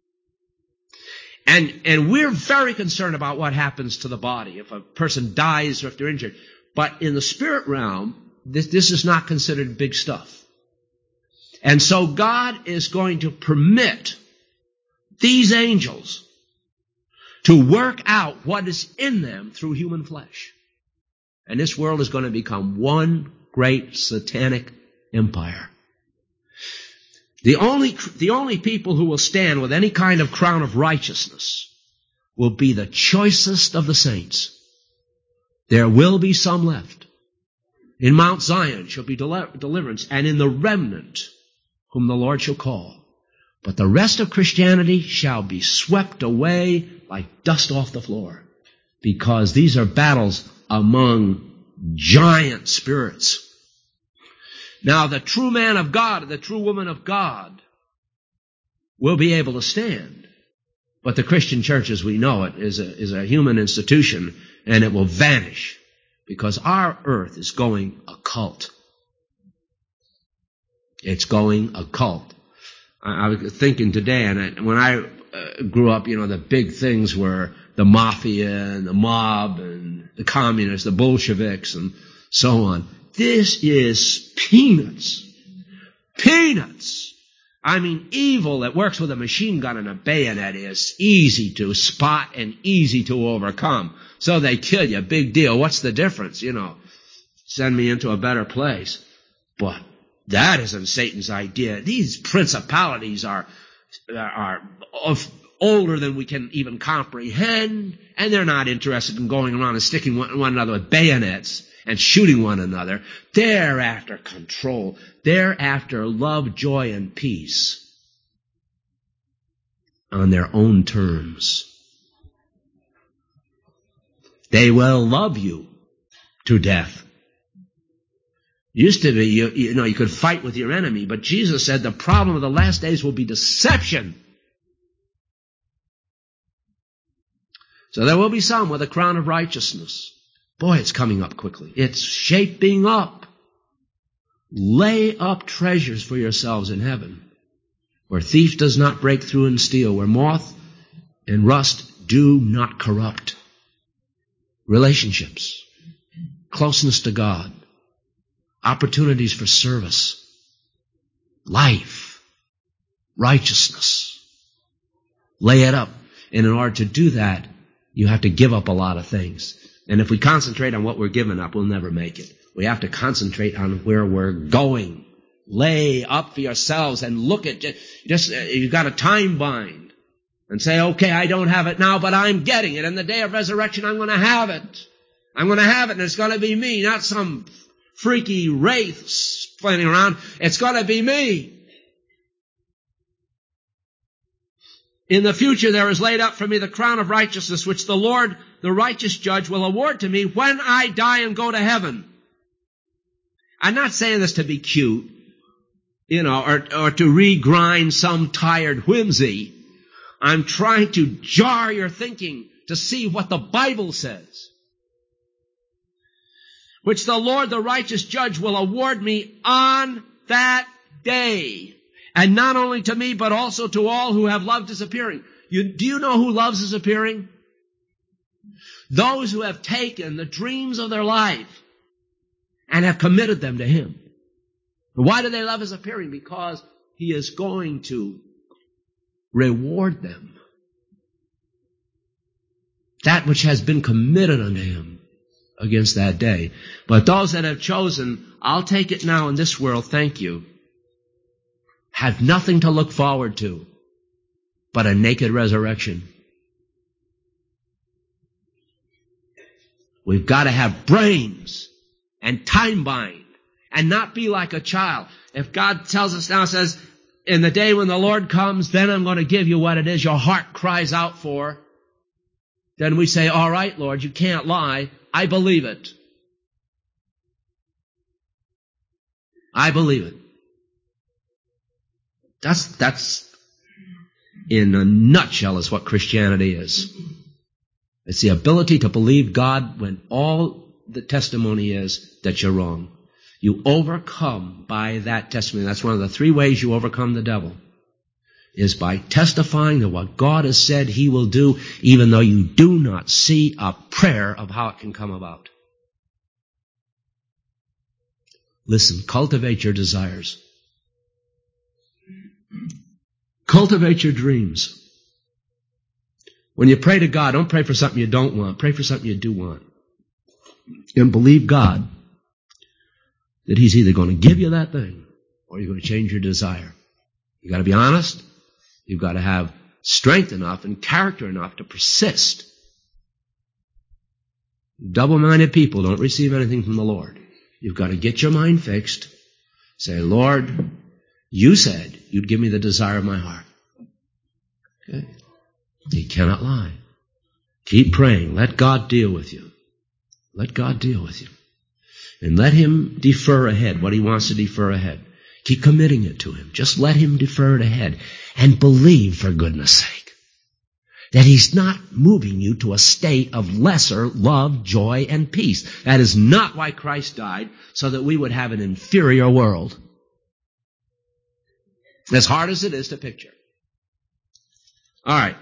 And we're very concerned about what happens to the body if a person dies or if they're injured. But in the spirit realm, this is not considered big stuff. And so God is going to permit these angels to work out what is in them through human flesh. And this world is going to become one great satanic empire. The only people who will stand with any kind of crown of righteousness will be the choicest of the saints. There will be some left. In Mount Zion shall be deliverance, and in the remnant whom the Lord shall call. But the rest of Christianity shall be swept away like dust off the floor, because these are battles among giant spirits. Now, the true man of God, the true woman of God, will be able to stand. But the Christian church as we know it is a human institution, and it will vanish because our earth is going occult. It's going occult. I was thinking today, and when I grew up, the big things were the mafia and the mob and the communists, the Bolsheviks and so on. This is peanuts. Peanuts. I mean, evil that works with a machine gun and a bayonet is easy to spot and easy to overcome. So they kill you. Big deal. What's the difference? Send me into a better place. But that isn't Satan's idea. These principalities are older than we can even comprehend, and they're not interested in going around and sticking one another with bayonets and shooting one another. They're after control. They're after love, joy, and peace on their own terms. They will love you to death. Used to be, you could fight with your enemy, but Jesus said the problem of the last days will be deception. So there will be some with a crown of righteousness. Boy, it's coming up quickly. It's shaping up. Lay up treasures for yourselves in heaven, where thief does not break through and steal, where moth and rust do not corrupt. Relationships, closeness to God, opportunities for service, life, righteousness. Lay it up. And in order to do that, you have to give up a lot of things. And if we concentrate on what we're giving up, we'll never make it. We have to concentrate on where we're going. Lay up for yourselves and look at you've got a time bind. And say, okay, I don't have it now, but I'm getting it. And the day of resurrection, I'm going to have it. I'm going to have it, and it's going to be me, not some freaky wraith flailing around. It's going to be me. In the future there is laid up for me the crown of righteousness, which the Lord, the righteous judge, will award to me when I die and go to heaven. I'm not saying this to be cute, or to regrind some tired whimsy. I'm trying to jar your thinking to see what the Bible says. Which the Lord, the righteous judge, will award me on that day. And not only to me, but also to all who have loved his appearing. Do you know who loves his appearing? Those who have taken the dreams of their life and have committed them to him. Why do they love his appearing? Because he is going to reward them. That which has been committed unto him against that day. But those that have chosen, I'll take it now in this world, thank you, have nothing to look forward to but a naked resurrection. We've got to have brains and time bind and not be like a child. If God tells us now, says, in the day when the Lord comes, then I'm going to give you what it is your heart cries out for, then we say, all right, Lord, you can't lie. I believe it. I believe it. That's in a nutshell is what Christianity is. It's the ability to believe God when all the testimony is that you're wrong. You overcome by that testimony. That's one of the three ways you overcome the devil, is by testifying to what God has said he will do, even though you do not see a prayer of how it can come about. Listen, cultivate your desires. Cultivate your dreams. When you pray to God, don't pray for something you don't want. Pray for something you do want. And believe God that he's either going to give you that thing or you're going to change your desire. You've got to be honest. You've got to have strength enough and character enough to persist. Double-minded people don't receive anything from the Lord. You've got to get your mind fixed. Say, Lord, You said you'd give me the desire of my heart. Okay. He cannot lie. Keep praying. Let God deal with you. Let God deal with you. And let Him defer ahead what He wants to defer ahead. Keep committing it to Him. Just let Him defer it ahead. And believe, for goodness sake, that He's not moving you to a state of lesser love, joy, and peace. That is not why Christ died, so that we would have an inferior world. As hard as it is to picture. All right.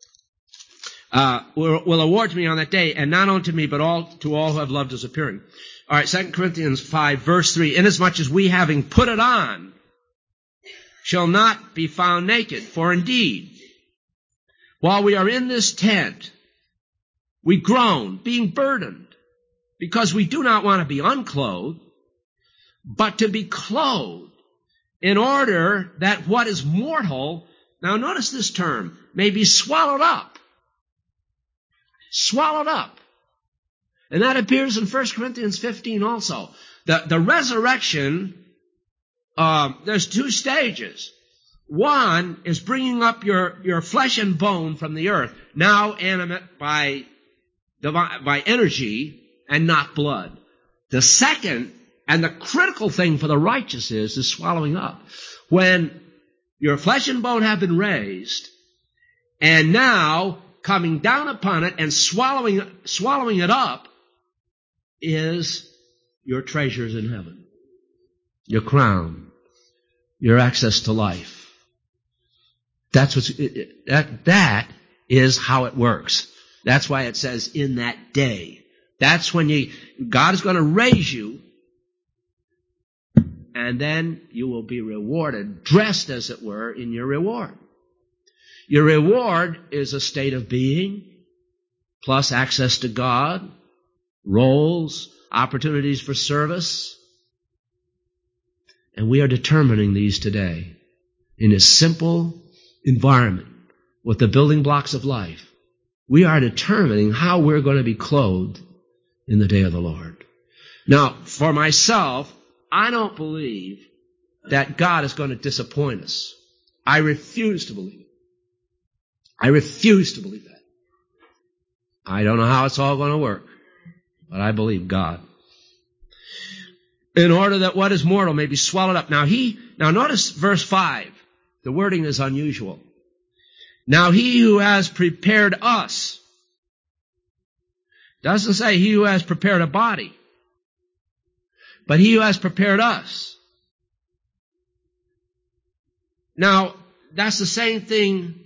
Will award to me on that day, and not unto me, but to all who have loved His appearing. All right, 2 Corinthians 5, verse 3. Inasmuch as we, having put it on, shall not be found naked. For indeed, while we are in this tent, we groan, being burdened, because we do not want to be unclothed, but to be clothed, in order that what is mortal, now notice this term, may be swallowed up. Swallowed up. And that appears in 1 Corinthians 15 also. The resurrection, there's two stages. One is bringing up your flesh and bone from the earth, now animate by energy and not blood. The second, and the critical thing for the righteous is swallowing up. When your flesh and bone have been raised, and now coming down upon it and swallowing it up is your treasures in heaven, your crown, your access to life. That is how it works. That's why it says in that day. That's when God is going to raise you, and then you will be rewarded, dressed as it were, in your reward. Your reward is a state of being, plus access to God, roles, opportunities for service. And we are determining these today in a simple environment with the building blocks of life. We are determining how we're going to be clothed in the day of the Lord. Now, for myself, I don't believe that God is going to disappoint us. I refuse to believe it. I refuse to believe that. I don't know how it's all going to work, but I believe God. In order that what is mortal may be swallowed up. Now notice verse 5. The wording is unusual. Now He who has prepared us, doesn't say He who has prepared a body, but He who has prepared us. Now, that's the same thing,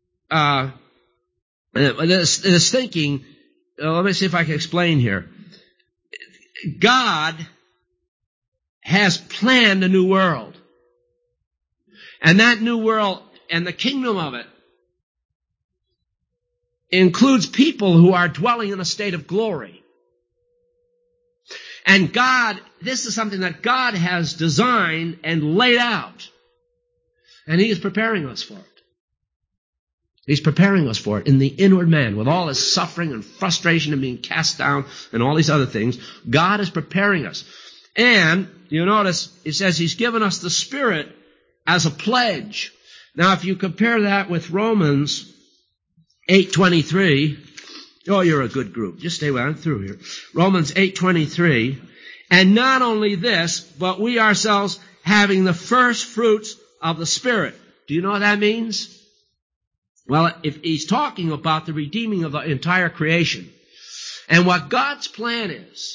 this thinking, let me see if I can explain here. God has planned a new world. And that new world and the kingdom of it includes people who are dwelling in a state of glory. And this is something that God has designed and laid out. And He is preparing us for it. He's preparing us for it in the inward man, with all his suffering and frustration and being cast down and all these other things. God is preparing us. And you notice it says He's given us the Spirit as a pledge. Now, if you compare that with Romans 8:23, oh, you're a good group. Just stay with me. I'm through here. Romans 8:23, and not only this, but we ourselves having the first fruits of the Spirit. Do you know what that means? Well, if he's talking about the redeeming of the entire creation, and what God's plan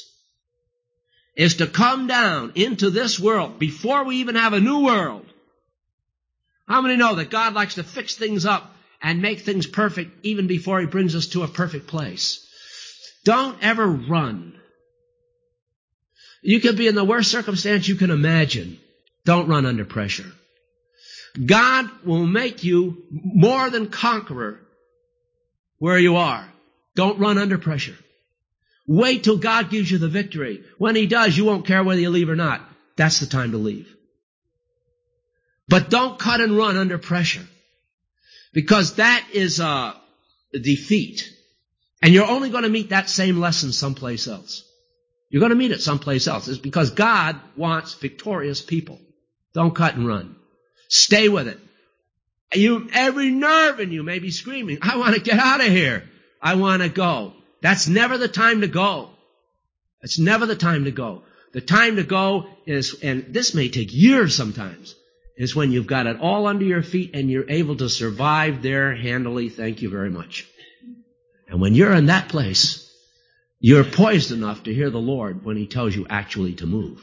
is to come down into this world before we even have a new world. How many know that God likes to fix things up and make things perfect even before He brings us to a perfect place? Don't ever run. You could be in the worst circumstance you can imagine. Don't run under pressure. God will make you more than conqueror where you are. Don't run under pressure. Wait till God gives you the victory. When He does, you won't care whether you leave or not. That's the time to leave. But don't cut and run under pressure, because that is a defeat. And you're only going to meet that same lesson someplace else. You're going to meet it someplace else. It's because God wants victorious people. Don't cut and run. Stay with it. Every nerve in you may be screaming, I want to get out of here. I want to go. That's never the time to go. It's never the time to go. The time to go is, and this may take years sometimes, is when you've got it all under your feet and you're able to survive there handily. Thank you very much. And when you're in that place, you're poised enough to hear the Lord when He tells you actually to move.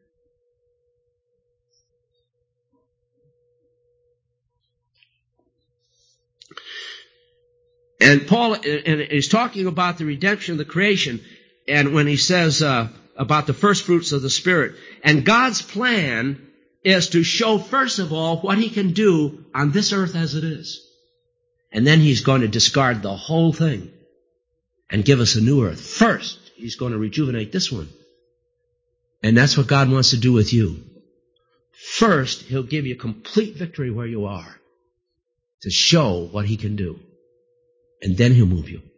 And Paul is talking about the redemption of the creation, and when he says about the first fruits of the Spirit. And God's plan is to show, first of all, what He can do on this earth as it is. And then He's going to discard the whole thing and give us a new earth. First, He's going to rejuvenate this one. And that's what God wants to do with you. First, He'll give you complete victory where you are to show what He can do. And then He'll move you.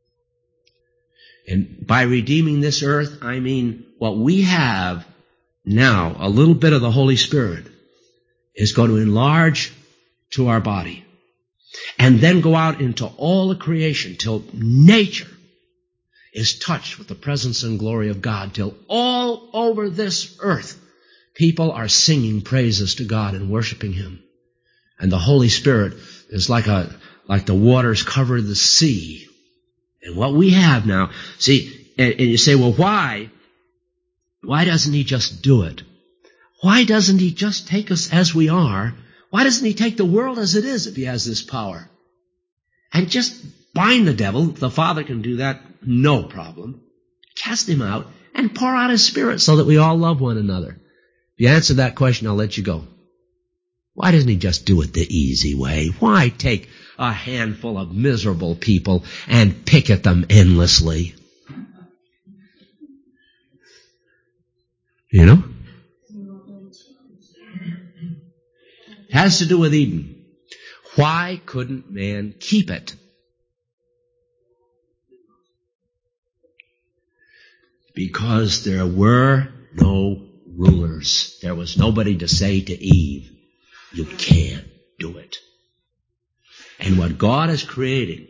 And by redeeming this earth, I mean what we have now, a little bit of the Holy Spirit, is going to enlarge to our body. And then go out into all the creation till nature is touched with the presence and glory of God, till all over this earth people are singing praises to God and worshiping Him. And the Holy Spirit is like the waters cover the sea. And what we have now, see, and you say, well, why? Why doesn't He just do it? Why doesn't He just take us as we are? Why doesn't He take the world as it is if He has this power? And just bind the devil. The Father can do that, no problem. Cast him out and pour out His Spirit so that we all love one another. If you answer that question, I'll let you go. Why doesn't He just do it the easy way? Why take a handful of miserable people and pick at them endlessly? You know? It has to do with Eden. Why couldn't man keep it? Because there were no rulers. There was nobody to say to Eve, you can't do it. And what God is creating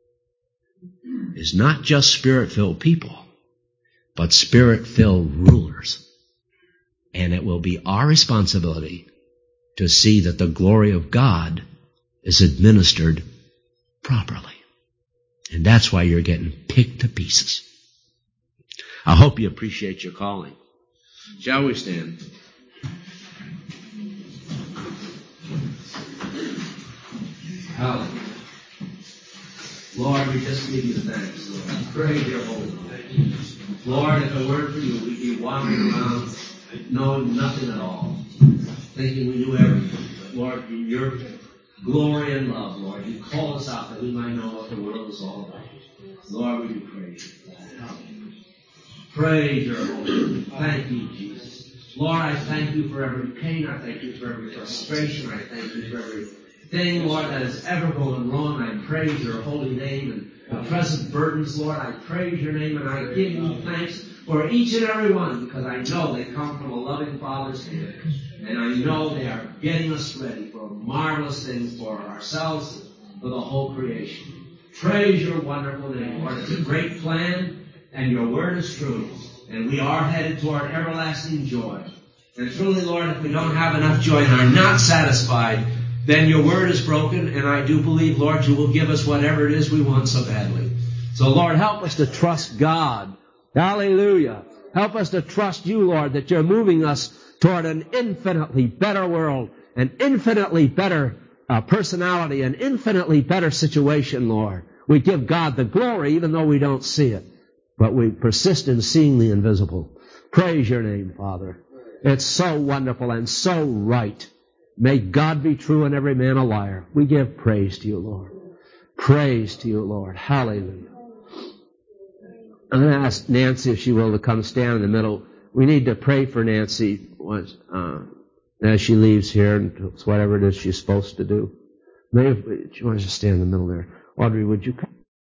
is not just Spirit-filled people, but Spirit-filled rulers. And it will be our responsibility to see that the glory of God is administered properly. And that's why you're getting picked to pieces. I hope you appreciate your calling. Shall we stand? Hallelujah. Lord, we just give you thanks, Lord. Praise your holy name. Lord, if it weren't for you, we'd be walking around knowing nothing at all, thinking we knew everything. But Lord, in your glory and love, Lord, you call us out that we might know what the world is all about. Lord, we do praise you. Praise your holy name. Thank you, Jesus. Lord, I thank you for every pain. I thank you for every frustration. I thank you for everything, Lord, that has ever gone wrong. I praise your holy name. And the present burdens, Lord, I praise your name and I give you thanks for each and every one, because I know they come from a loving Father's hand. And I know they are getting us ready for marvelous things for ourselves, for the whole creation. Praise your wonderful name, Lord. It's a great plan. And your word is true. And we are headed toward everlasting joy. And truly, Lord, if we don't have enough joy and are not satisfied, then your word is broken. And I do believe, Lord, you will give us whatever it is we want so badly. So, Lord, help us to trust God. Hallelujah. Help us to trust you, Lord, that you're moving us toward an infinitely better world, an infinitely better personality, an infinitely better situation, Lord. We give God the glory even though we don't see it. But we persist in seeing the invisible. Praise your name, Father. It's so wonderful and so right. May God be true and every man a liar. We give praise to you, Lord. Praise to you, Lord. Hallelujah. I'm going to ask Nancy if she will to come stand in the middle. We need to pray for Nancy as she leaves here and whatever it is she's supposed to do. Maybe she wants to stand in the middle there. Audrey, would you come?